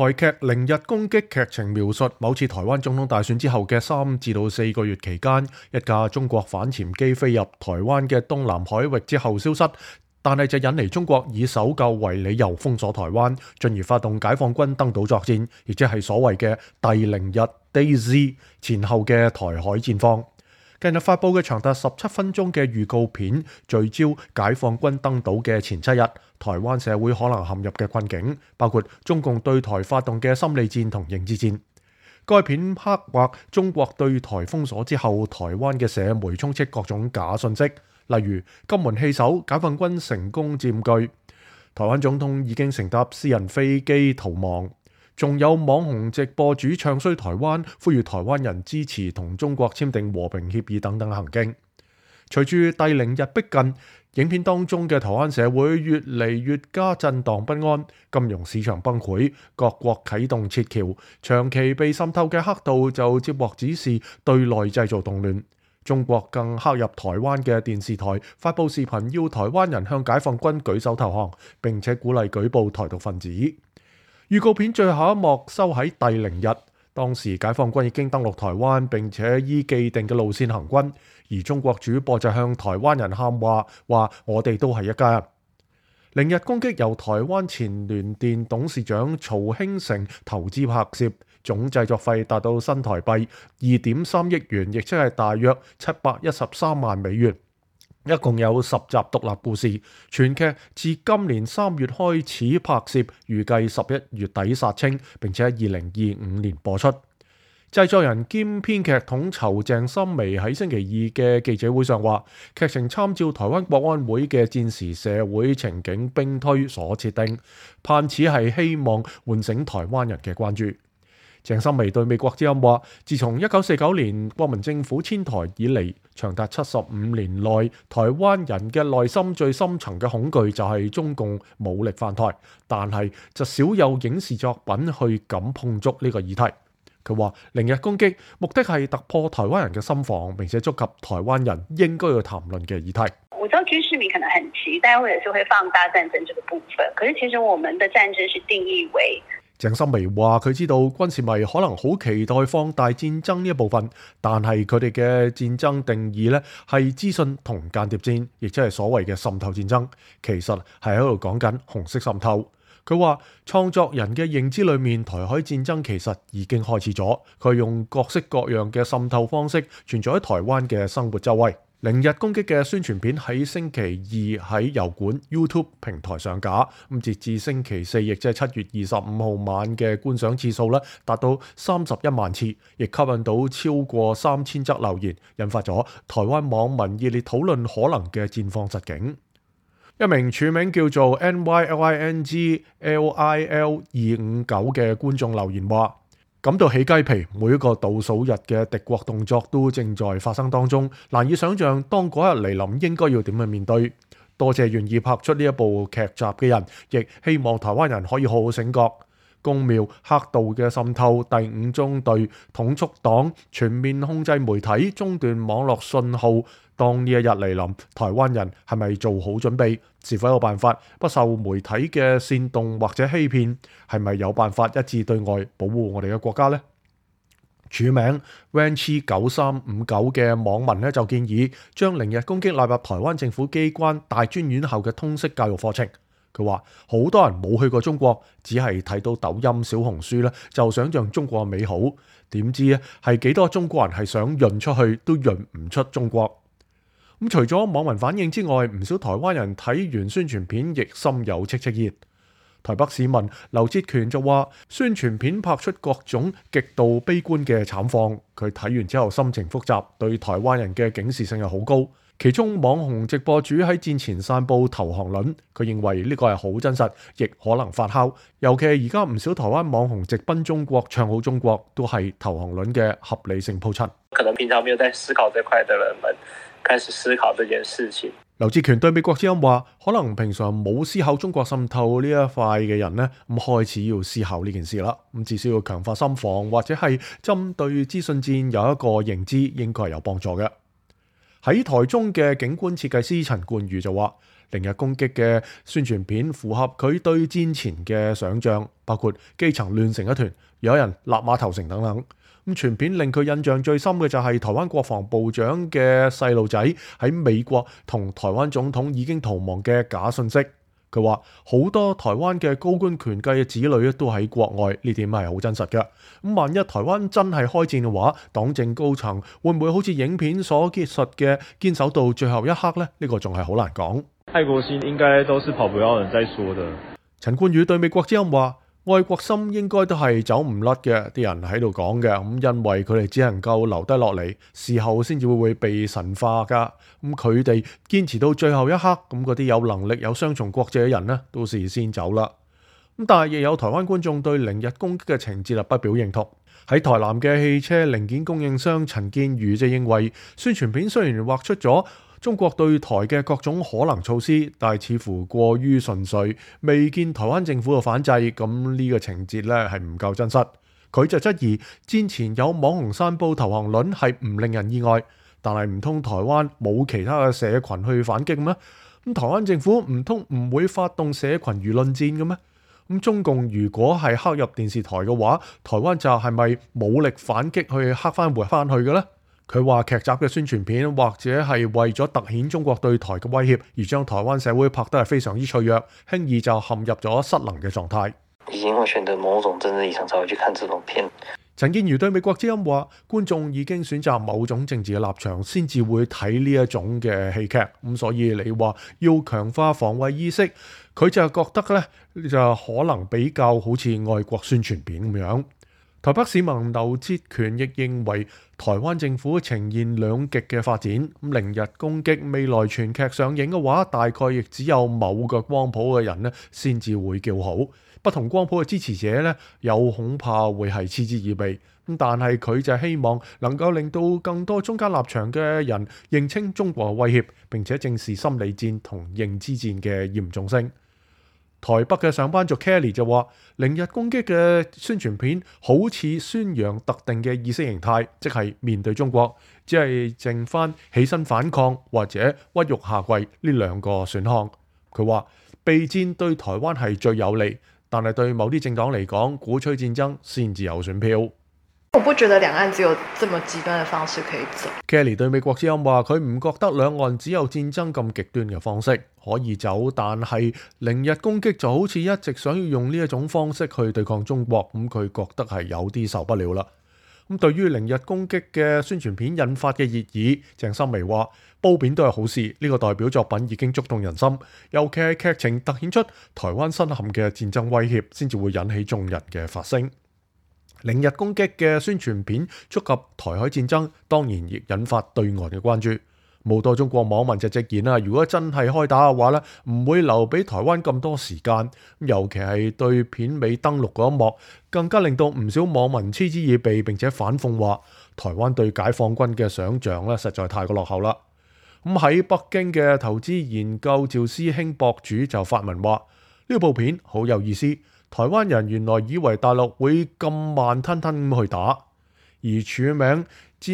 台劇《零日攻擊》劇情描述，某次台灣總統大選之後嘅3至到4個月期間，一架中國反潛機飛入台灣嘅東南海域之後消失，但係就引嚟中國以搜救為理由封鎖台灣，進而發動解放軍登島作戰，亦即係所謂嘅第零日 Day Z 前後嘅台海戰況。近日發佈嘅長達17分鐘嘅預告片，聚焦解放軍登島嘅前7日，台灣社會可能陷入嘅困境，包括中共對台發動嘅心理戰同認知戰。該片刻畫中國對台封鎖之後，台灣嘅社媒充斥各種假信息，例如金門棄守，解放軍成功佔據，台灣總統已經乘搭私人飛機逃亡。仲有網紅直播主唱衰台灣，呼籲台灣人支持同中國簽訂和平協議等等行徑。隨住第零日逼近，影片當中嘅台灣社會越嚟越加震盪不安，金融市場崩潰，各國啟動撤僑，長期被滲透嘅黑道就接獲指示對內製造動亂。中國更黑入台灣嘅電視台，發布視頻要台灣人向解放軍舉手投降，並且鼓勵舉報台獨分子。預告片最後一幕收喺第零日，當時解放軍已經登陸台灣，並且依既定嘅路線行軍，而中國主播就向台灣人喊話我哋都係一家人。零日攻擊由台灣前聯電董事長曹興誠投資拍攝，總製作費達到新台幣2.3億元，亦即係大約713萬美元。一共有10集獨立故事，全劇自今年3月開始拍攝，預計11月底殺青，並且喺2025年播出。製作人兼編劇統籌鄭心薇喺星期二嘅記者會上話，劇情參照台灣國安會嘅戰時社會情景兵推所設定，盼此係希望喚醒台灣人嘅關注。鄭心薇對美國之音話，自從1949年國民政府遷台以嚟，長達75年內，台灣人嘅內心最深層嘅恐懼就係中共武力犯台，但係就少有影視作品去敢碰觸呢個議題。佢話零日攻擊目的係突破台灣人嘅心防，並且觸及台灣人應該要談論嘅議題。 我知道軍事迷可能很期待，或者是會放大戰爭這個部分，可是其實我們的戰爭是定義為。 鄭心薇話：佢知道軍事迷可能好期待放大戰爭呢一部分，但係佢哋嘅戰爭定義呢係資訊同間諜戰，亦即係所謂嘅滲透戰爭。其實係喺度講緊紅色滲透。佢話創作人嘅認知裏面，台海戰爭其實已經開始咗。佢用各式各樣嘅滲透方式存在喺台灣嘅生活周圍。零日攻擊嘅宣傳片喺星期二喺油管 YouTube 平台上架，截至星期四，亦即係7月25號晚嘅觀賞次數達到31萬次，亦吸引到超過3000則留言，引發咗台灣網民熱烈討論可能嘅戰況實境。一名署名叫做 NYLINGLIL259嘅觀眾留言話，感到起雞皮，每一個倒數日嘅敵國動作都正在發生當中，難以想象當嗰日嚟臨應該要點去面對。多謝願意拍出呢一部劇集嘅人，亦希望台灣人可以好好醒覺。公廟黑道嘅滲透，第5中隊統促黨全面控制媒體，中斷網絡信號。當呢一日嚟臨，台灣人係咪做好準備？是否有辦法不受媒體嘅煽動或者欺騙？係咪有辦法一致對外保護我哋嘅國家呢？署名 Ranchi9359 嘅網民就建議將零日攻擊納入台灣政府機關大專院校嘅通識教育課程。佢話好多人冇去過中國，只係睇到抖音、小紅書就想像中國美好，點知係幾多中國人係想潤出去都潤唔出中國。除咗網民反應之外，唔少台灣人睇完宣傳片亦心有戚戚焉。台北市民劉哲權就話，宣傳片拍出各種極度悲觀嘅慘況，佢睇完之後心情複雜，對台灣人嘅警示性係好高。其中網紅直播主喺戰前散佈投降論，佢認為呢個係好真實，亦可能發酵。尤其係而家唔少台灣網紅直奔中國，唱好中國，都係投降論嘅合理性鋪陳。 可能平常沒有在思考這塊的人們開始思考這件事情。 劉志權對美國之音話，可能平常冇思考中國滲透呢一塊嘅人呢，咁開始要思考呢件事啦。咁至少要強化心防，或者係針對資訊戰有一個認知，應該係有幫助嘅。喺台中嘅景觀設計師陳冠宇就話， 連日攻擊嘅宣傳片符合佢對戰前嘅想像，包括基層亂成一團，有人立馬投誠等等。咁全片令佢印象最深嘅就係台灣國防部長嘅細路仔喺美國同台灣總統已經逃亡嘅假訊息。佢話好多台灣嘅高官權貴嘅子女都喺國外，呢點係好真實嘅。咁萬一台灣真係開戰嘅話，黨政高層會唔會好似影片所結述嘅堅守到最後一刻呢？呢個仲係好難講。 愛國心應該都是跑不了人再說的。 陳冠宇對美國之音話：愛國心應該都係走唔甩嘅，啲人喺度講嘅，咁因為佢哋只能夠留低落嚟，事後先至會被神化噶。咁佢哋堅持到最後一刻，咁嗰啲有能力有雙重國籍嘅人呢，都事先走啦。咁但係亦有台灣觀眾對零日攻擊嘅情節不表認同。喺台南嘅汽車零件供應商陳建宇就認為，宣傳片雖然畫出咗中國對台嘅各種可能措施，但係似乎過於純粹，未見台灣政府嘅反制，咁呢個情節呢係唔夠真實。佢就質疑戰前有網紅散佈投降論係唔令人意外，但係唔通台灣冇其他嘅社群去反擊咩？咁台灣政府唔通唔會發動社群輿論戰嘅咩？咁中共如果係黑入電視台嘅話，台灣就係咪武力反擊去黑翻回翻去嘅呢？佢話劇集嘅宣傳片或者係為咗突顯中國對台嘅威脅，而將台灣社會拍得係非常之脆弱，輕易就陷入咗失能嘅狀態。 已經會選擇某種政治立場才會去看這種片。 陳建瑜對美國之音話：觀眾已經選擇某種政治嘅立場，先至會睇呢一種嘅戲劇。咁所以你話要強化防衛意識，佢就覺得呢就可能比較好似愛國宣傳片咁樣。台北市民劉哲權亦認為台灣政府呈現兩極嘅發展。咁零日攻擊未來全劇上映嘅話，大概亦只有某個光譜嘅人呢先至會叫好。不同光譜嘅支持者呢，有恐怕會係嗤之以鼻。但係佢就希望能夠令到更多中間立場嘅人認清中國嘅威脅，並且正視心理戰同認知戰嘅嚴重性。台北嘅上班族 Kelly 就話：零日攻擊嘅宣傳片好似宣揚特定嘅意識形態，即係面對中國，只係剩翻起身反抗或者屈辱下跪呢兩個選項。佢話備戰對台灣係最有利，但係對某啲政黨嚟講，鼓吹戰爭先至有選票。 我不覺得兩岸只有這麼極端嘅方式可以走。 Kelly 對美國之音話：佢唔覺得兩岸只有戰爭咁極端嘅方式可以走，但係零日攻擊就好似一直想要用呢一種方式去對抗中國，咁佢覺得係有啲受不了啦。咁對於零日攻擊嘅宣傳片引發嘅熱議，鄭心薇話：褒貶都係好事，呢個代表作品已經觸動人心，尤其係劇情突顯出台灣身陷嘅戰爭威脅，先至會引起眾人嘅發聲。零日攻擊嘅宣傳片觸及台海戰爭，當然亦引發對岸嘅關注。好多中國網民就直言啦，如果真係開打嘅話咧，唔會留俾台灣咁多時間。尤其係對片尾登陸嗰一幕，更加令到唔少網民嗤之以鼻，並且反諷話台灣對解放軍嘅想像咧，實在太過落後啦。咁喺北京嘅投資研究趙師兄博主就發文話：呢部片好有意思。台灣人原來以為大陸會咁慢吞吞咁去打，而署名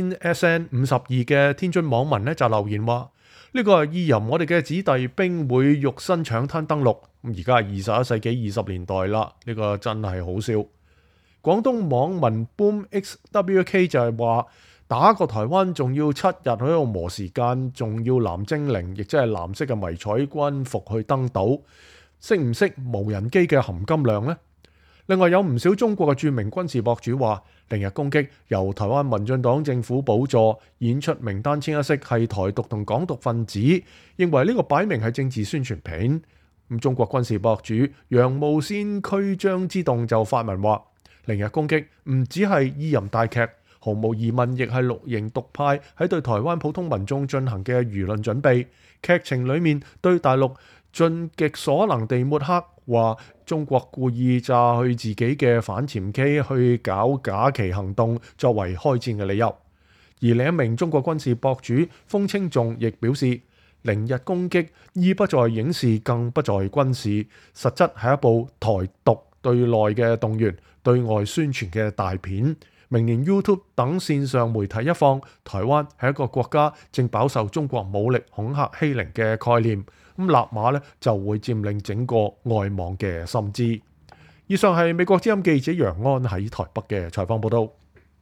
JinSN52嘅天津網民咧就留言話：呢個係意淫我哋嘅子弟兵會肉身搶灘登陸。而家係21世紀20年代啦，呢個真係好笑。廣東網民 BoomXWK 就係話：打個台灣仲要7日喺度磨時間，仲要藍精靈，亦即係藍色嘅迷彩軍服去登島。識唔識無人機嘅含金量呢？另外有唔少中國嘅著名軍事博主話，零日攻擊由台灣民進黨政府補助演出名單清一色係台獨同港獨分子，認為呢個擺明係政治宣傳片。咁中國軍事博主洋務先驅張之洞就發文話，零日攻擊唔只係意淫大劇，毫無疑問亦係綠營獨派喺對台灣普通民眾進行嘅輿論準備。劇情裡面對大陸盡極所能地抹黑，話中國故意炸去自己嘅反潛機去搞假旗行動，作為開戰嘅理由。而另一名中國軍事博主風清仲亦表示，零日攻擊意不在影視，更不在軍事，實質係一部台獨對內嘅動員、對外宣傳嘅大片。明年 YouTube 等線上媒體一放，台灣係一個國家正飽受中國武力恐嚇欺凌嘅概念。 咁納馬呢就會佔領整個外網嘅心知。以上係美國之音記者楊安喺台北嘅採訪報道。